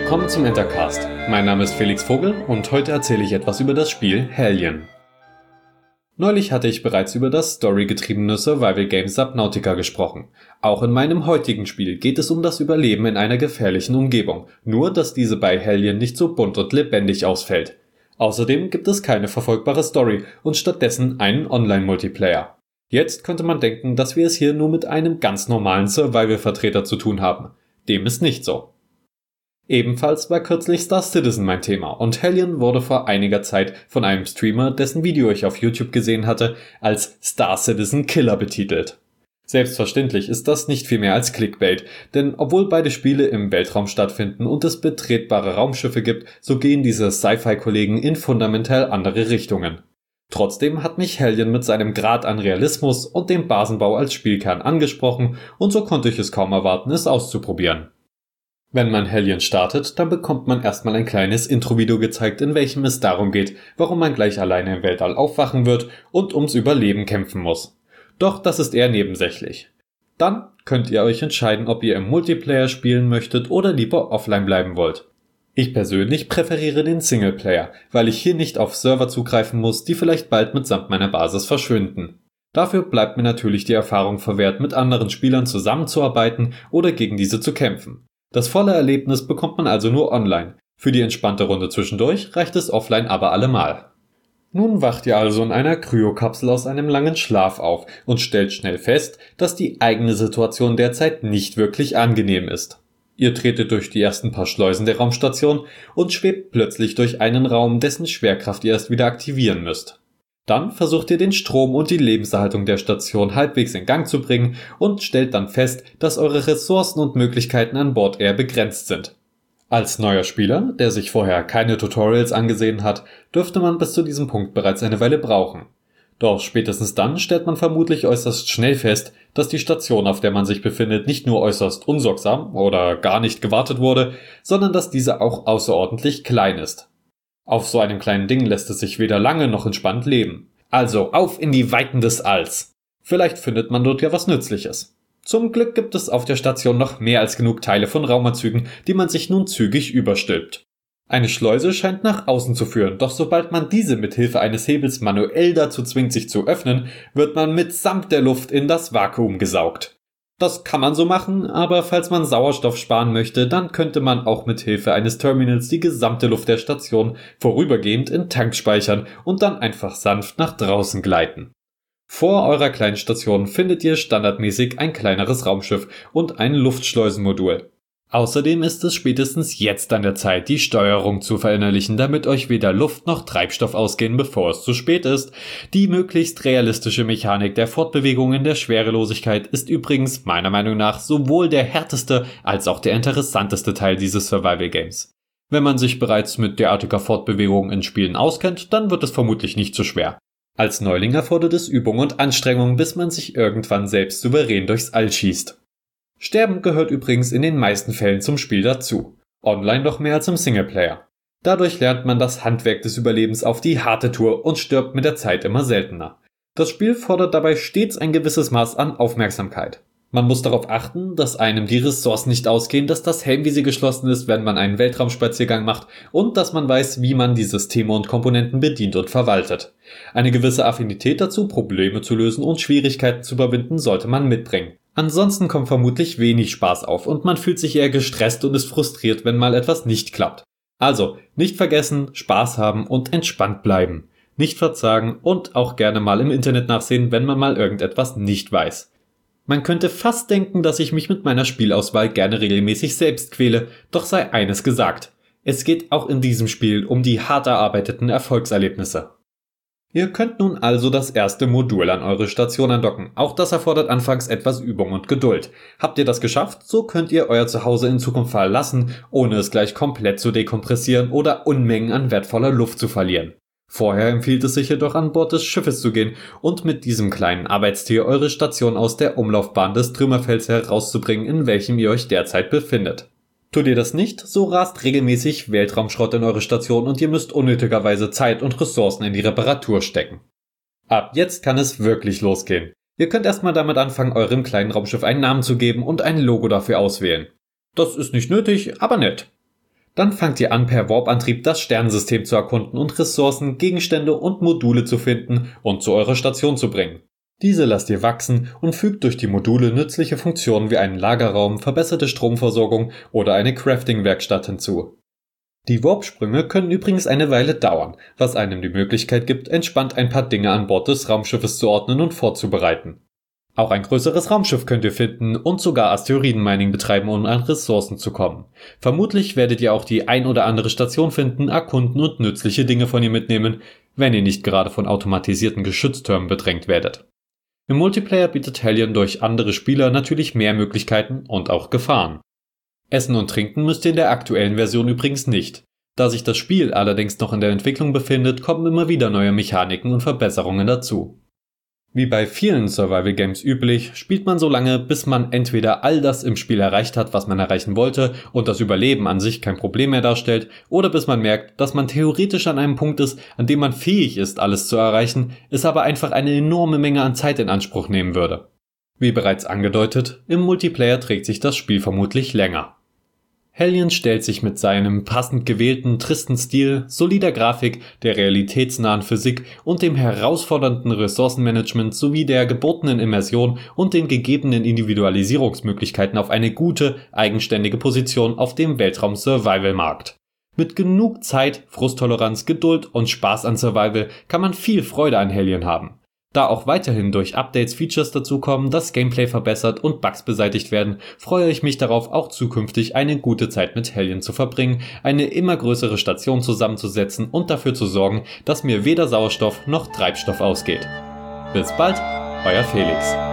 Willkommen zum Entercast. Mein Name ist Felix Vogel und heute erzähle ich etwas über das Spiel Hellion. Neulich hatte ich bereits über das storygetriebene Survival-Game Subnautica gesprochen. Auch in meinem heutigen Spiel geht es um das Überleben in einer gefährlichen Umgebung, nur dass diese bei Hellion nicht so bunt und lebendig ausfällt. Außerdem gibt es keine verfolgbare Story und stattdessen einen Online-Multiplayer. Jetzt könnte man denken, dass wir es hier nur mit einem ganz normalen Survival-Vertreter zu tun haben. Dem ist nicht so. Ebenfalls war kürzlich Star Citizen mein Thema und Hellion wurde vor einiger Zeit von einem Streamer, dessen Video ich auf YouTube gesehen hatte, als Star Citizen Killer betitelt. Selbstverständlich ist das nicht viel mehr als Clickbait, denn obwohl beide Spiele im Weltraum stattfinden und es betretbare Raumschiffe gibt, so gehen diese Sci-Fi-Kollegen in fundamental andere Richtungen. Trotzdem hat mich Hellion mit seinem Grad an Realismus und dem Basenbau als Spielkern angesprochen und so konnte ich es kaum erwarten, es auszuprobieren. Wenn man Hellion startet, dann bekommt man erstmal ein kleines Intro-Video gezeigt, in welchem es darum geht, warum man gleich alleine im Weltall aufwachen wird und ums Überleben kämpfen muss. Doch das ist eher nebensächlich. Dann könnt ihr euch entscheiden, ob ihr im Multiplayer spielen möchtet oder lieber offline bleiben wollt. Ich persönlich präferiere den Singleplayer, weil ich hier nicht auf Server zugreifen muss, die vielleicht bald mitsamt meiner Basis verschwinden. Dafür bleibt mir natürlich die Erfahrung verwehrt, mit anderen Spielern zusammenzuarbeiten oder gegen diese zu kämpfen. Das volle Erlebnis bekommt man also nur online. Für die entspannte Runde zwischendurch reicht es offline aber allemal. Nun wacht ihr also in einer Kryokapsel aus einem langen Schlaf auf und stellt schnell fest, dass die eigene Situation derzeit nicht wirklich angenehm ist. Ihr tretet durch die ersten paar Schleusen der Raumstation und schwebt plötzlich durch einen Raum, dessen Schwerkraft ihr erst wieder aktivieren müsst. Dann versucht ihr den Strom und die Lebenserhaltung der Station halbwegs in Gang zu bringen und stellt dann fest, dass eure Ressourcen und Möglichkeiten an Bord eher begrenzt sind. Als neuer Spieler, der sich vorher keine Tutorials angesehen hat, dürfte man bis zu diesem Punkt bereits eine Weile brauchen. Doch spätestens dann stellt man vermutlich äußerst schnell fest, dass die Station, auf der man sich befindet, nicht nur äußerst unsorgsam oder gar nicht gewartet wurde, sondern dass diese auch außerordentlich klein ist. Auf so einem kleinen Ding lässt es sich weder lange noch entspannt leben. Also auf in die Weiten des Alls. Vielleicht findet man dort ja was Nützliches. Zum Glück gibt es auf der Station noch mehr als genug Teile von Raumanzügen, die man sich nun zügig überstülpt. Eine Schleuse scheint nach außen zu führen, doch sobald man diese mit Hilfe eines Hebels manuell dazu zwingt, sich zu öffnen, wird man mitsamt der Luft in das Vakuum gesaugt. Das kann man so machen, aber falls man Sauerstoff sparen möchte, dann könnte man auch mit Hilfe eines Terminals die gesamte Luft der Station vorübergehend in Tanks speichern und dann einfach sanft nach draußen gleiten. Vor eurer kleinen Station findet ihr standardmäßig ein kleineres Raumschiff und ein Luftschleusenmodul. Außerdem ist es spätestens jetzt an der Zeit, die Steuerung zu verinnerlichen, damit euch weder Luft noch Treibstoff ausgehen, bevor es zu spät ist. Die möglichst realistische Mechanik der Fortbewegung in der Schwerelosigkeit ist übrigens meiner Meinung nach sowohl der härteste als auch der interessanteste Teil dieses Survival Games. Wenn man sich bereits mit derartiger Fortbewegung in Spielen auskennt, dann wird es vermutlich nicht so schwer. Als Neuling erfordert es Übung und Anstrengung, bis man sich irgendwann selbst souverän durchs All schießt. Sterben gehört übrigens in den meisten Fällen zum Spiel dazu. Online noch mehr als im Singleplayer. Dadurch lernt man das Handwerk des Überlebens auf die harte Tour und stirbt mit der Zeit immer seltener. Das Spiel fordert dabei stets ein gewisses Maß an Aufmerksamkeit. Man muss darauf achten, dass einem die Ressourcen nicht ausgehen, dass das Helmvisier geschlossen ist, wenn man einen Weltraumspaziergang macht und dass man weiß, wie man die Systeme und Komponenten bedient und verwaltet. Eine gewisse Affinität dazu, Probleme zu lösen und Schwierigkeiten zu überwinden, sollte man mitbringen. Ansonsten kommt vermutlich wenig Spaß auf und man fühlt sich eher gestresst und ist frustriert, wenn mal etwas nicht klappt. Also, nicht vergessen, Spaß haben und entspannt bleiben. Nicht verzagen und auch gerne mal im Internet nachsehen, wenn man mal irgendetwas nicht weiß. Man könnte fast denken, dass ich mich mit meiner Spielauswahl gerne regelmäßig selbst quäle, doch sei eines gesagt. Es geht auch in diesem Spiel um die hart erarbeiteten Erfolgserlebnisse. Ihr könnt nun also das erste Modul an eure Station andocken. Auch das erfordert anfangs etwas Übung und Geduld. Habt ihr das geschafft, so könnt ihr euer Zuhause in Zukunft verlassen, ohne es gleich komplett zu dekompressieren oder Unmengen an wertvoller Luft zu verlieren. Vorher empfiehlt es sich jedoch an Bord des Schiffes zu gehen und mit diesem kleinen Arbeitstier eure Station aus der Umlaufbahn des Trümmerfelds herauszubringen, in welchem ihr euch derzeit befindet. Tut ihr das nicht, so rast regelmäßig Weltraumschrott in eure Station und ihr müsst unnötigerweise Zeit und Ressourcen in die Reparatur stecken. Ab jetzt kann es wirklich losgehen. Ihr könnt erstmal damit anfangen, eurem kleinen Raumschiff einen Namen zu geben und ein Logo dafür auswählen. Das ist nicht nötig, aber nett. Dann fangt ihr an, per Warp-Antrieb das Sternensystem zu erkunden und Ressourcen, Gegenstände und Module zu finden und zu eurer Station zu bringen. Diese lasst ihr wachsen und fügt durch die Module nützliche Funktionen wie einen Lagerraum, verbesserte Stromversorgung oder eine Crafting-Werkstatt hinzu. Die Warp-Sprünge können übrigens eine Weile dauern, was einem die Möglichkeit gibt, entspannt ein paar Dinge an Bord des Raumschiffes zu ordnen und vorzubereiten. Auch ein größeres Raumschiff könnt ihr finden und sogar Asteroiden-Mining betreiben, um an Ressourcen zu kommen. Vermutlich werdet ihr auch die ein oder andere Station finden, erkunden und nützliche Dinge von ihr mitnehmen, wenn ihr nicht gerade von automatisierten Geschütztürmen bedrängt werdet. Im Multiplayer bietet Hellion durch andere Spieler natürlich mehr Möglichkeiten und auch Gefahren. Essen und trinken müsst ihr in der aktuellen Version übrigens nicht. Da sich das Spiel allerdings noch in der Entwicklung befindet, kommen immer wieder neue Mechaniken und Verbesserungen dazu. Wie bei vielen Survival Games üblich, spielt man so lange, bis man entweder all das im Spiel erreicht hat, was man erreichen wollte und das Überleben an sich kein Problem mehr darstellt, oder bis man merkt, dass man theoretisch an einem Punkt ist, an dem man fähig ist, alles zu erreichen, es aber einfach eine enorme Menge an Zeit in Anspruch nehmen würde. Wie bereits angedeutet, im Multiplayer trägt sich das Spiel vermutlich länger. Hellion stellt sich mit seinem passend gewählten, tristen Stil, solider Grafik, der realitätsnahen Physik und dem herausfordernden Ressourcenmanagement sowie der gebotenen Immersion und den gegebenen Individualisierungsmöglichkeiten auf eine gute, eigenständige Position auf dem Weltraum-Survival-Markt. Mit genug Zeit, Frusttoleranz, Geduld und Spaß an Survival kann man viel Freude an Hellion haben. Da auch weiterhin durch Updates Features dazukommen, das Gameplay verbessert und Bugs beseitigt werden, freue ich mich darauf, auch zukünftig eine gute Zeit mit Hellion zu verbringen, eine immer größere Station zusammenzusetzen und dafür zu sorgen, dass mir weder Sauerstoff noch Treibstoff ausgeht. Bis bald, euer Felix.